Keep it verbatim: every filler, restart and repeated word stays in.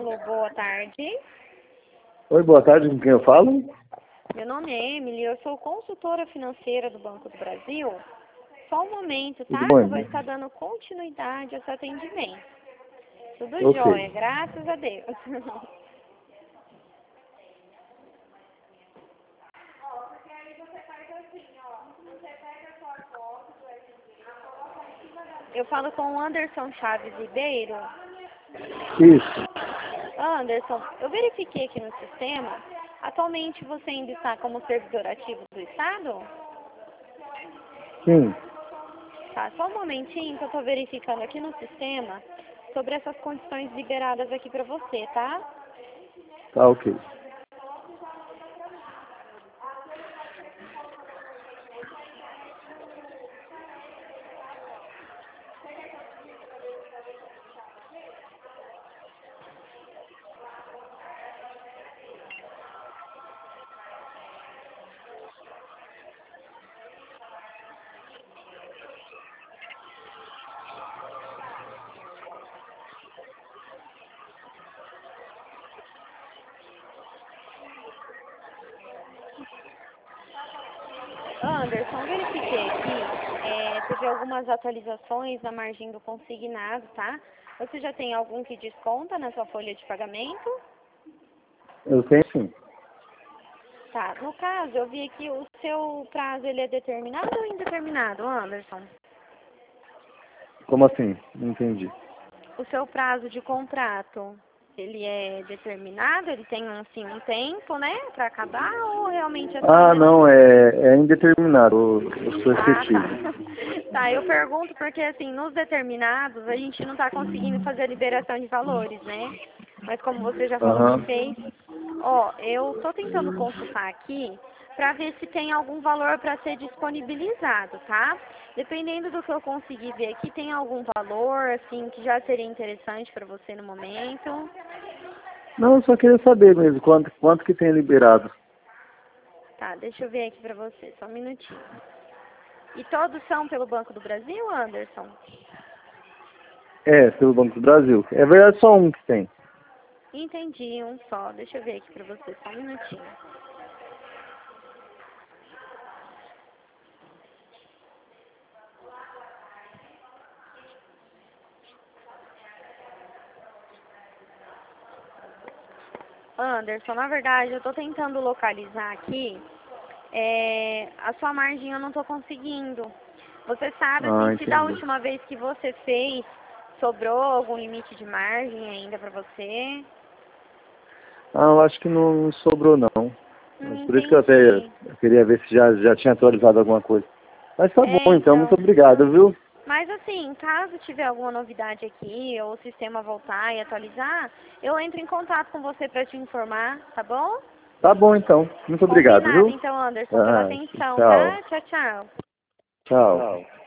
Alô, boa tarde. Oi, boa tarde, com quem eu falo? Meu nome é Emily, eu sou consultora financeira do Banco do Brasil. Só um momento, Tudo tá? bom, Eu vou irmão? estar dando continuidade ao seu atendimento. Tudo Ok. jóia, graças a Deus. Eu falo com o Anderson Chaves Ribeiro. Isso. Anderson, eu verifiquei aqui no sistema. Atualmente você ainda está como servidor ativo do Estado? Sim. Tá, só um momentinho que eu estou verificando aqui no sistema sobre essas condições liberadas aqui para você, tá? Tá ok. Anderson, verifiquei aqui, é, teve algumas atualizações na margem do consignado, tá? Você já tem algum que desconta na sua folha de pagamento? Eu tenho sim. Tá, no caso, eu vi aqui o seu prazo, ele é determinado ou indeterminado, Anderson? Como assim? Não entendi. O seu prazo de contrato, ele é determinado? Ele tem, assim, um tempo, né, para acabar ou realmente é só Ah, não, indeterminado? é, é indeterminado. Eu, eu sou Ah, efetivo. tá. Tá, eu pergunto porque, assim, nos determinados, a gente não está conseguindo fazer a liberação de valores, né? Mas como você já falou que Aham. fez, ó, eu tô tentando consultar aqui para ver se tem algum valor para ser disponibilizado, tá? Dependendo do que eu conseguir ver aqui, tem algum valor, assim, que já seria interessante para você no momento? Não, eu só queria saber mesmo quanto, quanto que tem liberado. Tá, deixa eu ver aqui para você, só um minutinho. E todos são pelo Banco do Brasil, Anderson? É, pelo Banco do Brasil. É verdade, só um que tem. Entendi, um só. Deixa eu ver aqui pra você, só um minutinho. Anderson, na verdade, eu tô tentando localizar aqui. É, a sua margem eu não tô conseguindo. Você sabe, Ah, assim, se da entendi. última vez que você fez, sobrou algum limite de margem ainda pra você? Ah, eu acho que não, não sobrou não. Hum, Mas por isso que eu até entendi. eu queria ver se já, já tinha atualizado alguma coisa. Mas tá É, bom, então, muito então. obrigado, viu? Mas assim, caso tiver alguma novidade aqui, ou o sistema voltar e atualizar, eu entro em contato com você para te informar, tá bom? Tá bom, então. Muito obrigado, Combinado viu? então, Anderson, pela Ah, atenção, tchau. tá? Tchau, tchau. Tchau.